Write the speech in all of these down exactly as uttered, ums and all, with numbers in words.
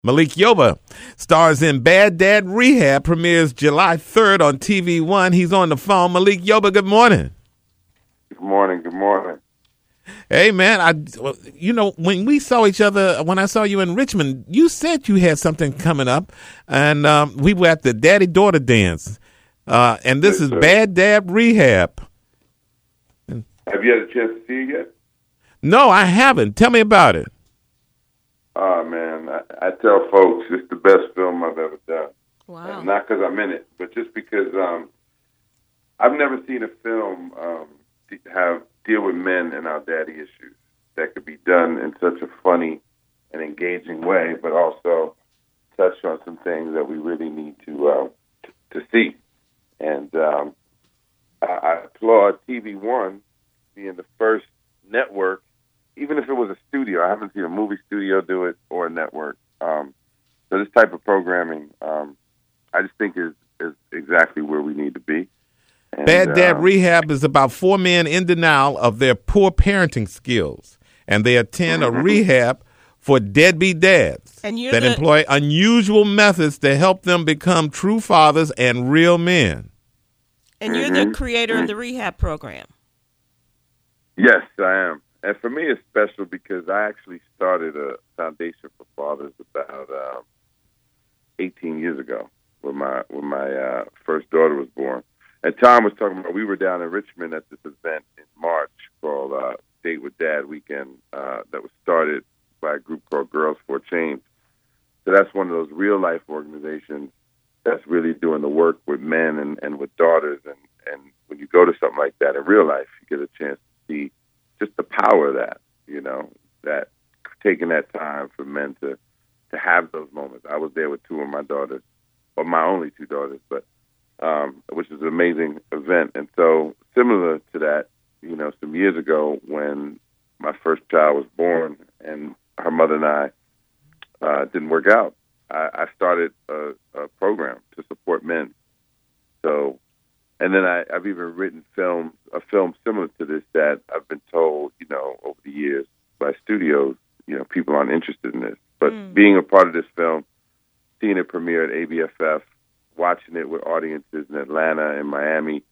Malik Yoba stars in Bad Dad Rehab, premieres July third on T V One. He's on the phone. Malik Yoba, good morning. Good morning. Good morning. Hey, man, I, you know, when we saw each other, when I saw you in Richmond, you said you had something coming up, and um, we were at the daddy-daughter dance, uh, and this Yes, is sir. Bad Dad Rehab. Have you had a chance to see it yet? No, I haven't. Tell me about it. Oh, man, I, I tell folks it's the best film I've ever done. Wow. And not because I'm in it, but just because um, I've never seen a film um, have deal with men and our daddy issues that could be done in such a funny and engaging way, but also touch on some things that we really need to uh, t- to see. And um, I, I applaud T V One being the first network, even if it was a studio. I haven't seen a movie studio do it or a network. Um, so this type of programming, um, I just think is is exactly where we need to be. And, Bad Dad um, Rehab is about four men in denial of their poor parenting skills, and they attend a rehab for deadbeat dads And you're that the- employ unusual methods to help them become true fathers and real men. And you're the creator of the rehab program. Yes, I am. And for me, it's special because I actually started a foundation for fathers about um, eighteen years ago when my when my uh, first daughter was born. And Tom was talking about, we were down in Richmond at this event in March called uh, Date with Dad Weekend uh, that was started by a group called Girls for Change. So that's one of those real-life organizations that's really doing the work with men and, and with daughters. And, and when you go to something like that in real life, you get a chance to see just the power of that, you know, that taking that time for men to, to have those moments. I was there with two of my daughters, or my only two daughters, but um, which is an amazing event. And so similar to that, you know, some years ago when my first child was born and her mother and I uh, didn't work out, I, I started a, a program to support men. So, and then I, I've even written films, a film similar to this that I've been told, you know, over the years by studios, you know, people aren't interested in this. But Mm. being a part of this film, seeing it premiere at A B F F, watching it with audiences in Atlanta and Miami,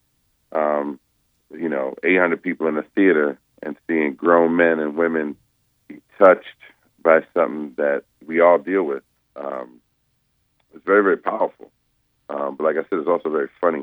um, you know, eight hundred people in the theater, and seeing grown men and women be touched by something that we all deal with, um, it's very, very powerful. Um, but like I said, it's also very funny.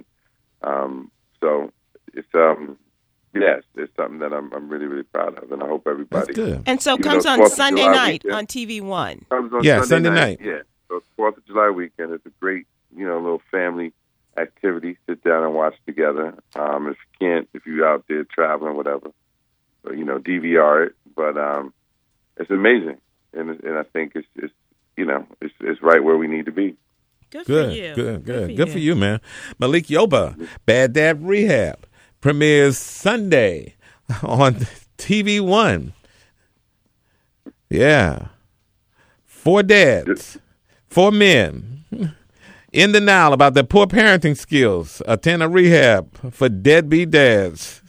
Um, so it's, um, yes, it's something that I'm, I'm really, really proud of, and I hope everybody. That's good. And so Even comes though on Fourth of Sunday July night weekend- on T V One. Comes on Yeah, Sunday, Sunday night. Yeah, so it's Fourth of July weekend. It's a great, you know, little family activity. Sit down and watch together. Um, if you can't, if you're out there traveling, whatever, or, you know, D V R it. But um, it's amazing, and and I think it's, it's you know, it's it's right where we need to be. Good, Good, for you. good, good. for Good for you, man. Malik Yoba, Bad Dad Rehab, premieres Sunday on T V One. Yeah. Four dads, four men in denial about their poor parenting skills attend a rehab for deadbeat dads.